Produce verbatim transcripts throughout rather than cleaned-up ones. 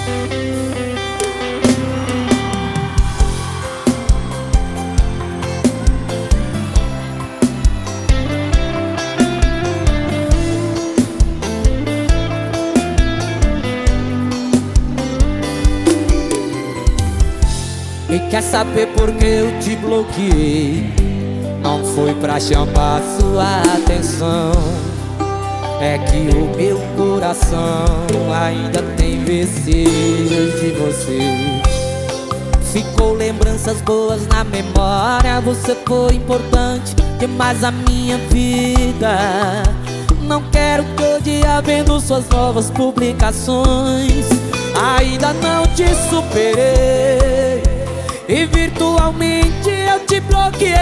E quer saber por que eu te bloqueei? Não foi pra chamar sua atenção, é que o meu coração ainda tem vestígios de você. Ficou lembranças boas na memória, você foi importante demais na minha vida. Não quero que odiar vendo suas novas publicações. Ainda não te superei e virtualmente eu te bloqueei.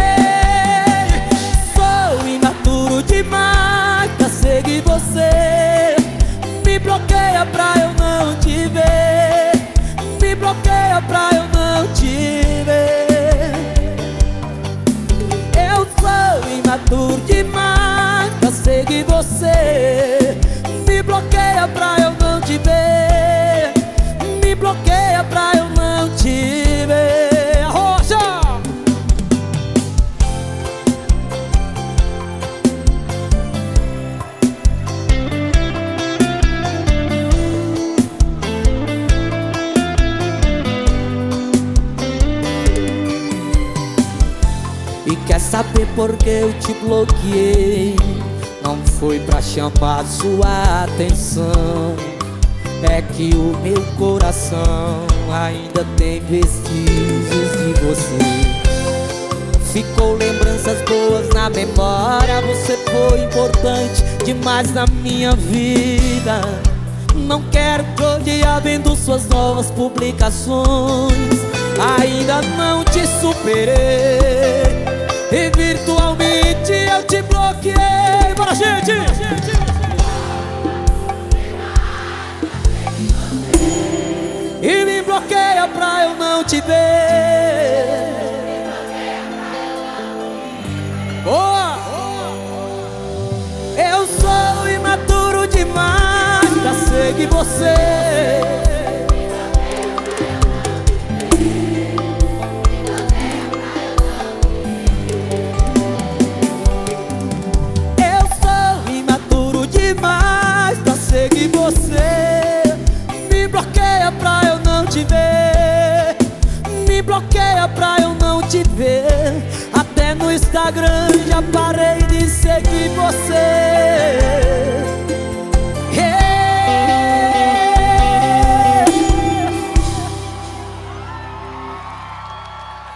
Sou imaturo demais pra seguir você. Me bloqueia pra eu não te ver. Me bloqueia pra eu não te ver. Eu sou imaturo demais pra seguir você. Me bloqueia pra eu não te ver. Me bloqueia pra eu não te ver. Arrocha! E quer saber por que eu te bloqueei? Não foi pra chamar sua atenção, é que o meu coração ainda tem vestígios de você. Ficou lembranças boas na memória, você foi importante demais na minha vida. Não quero te odiar vendo suas novas publicações. Ainda não te superei e virtualmente eu te bloqueei. Bora, gente! E me bloqueia pra eu não te ver. Boa! Eu sou imaturo demais pra seguir você. Eu sou imaturo demais pra seguir você. Me bloqueia pra eu não te ver. Me bloqueia pra eu não te ver. Até no Instagram já parei de seguir você.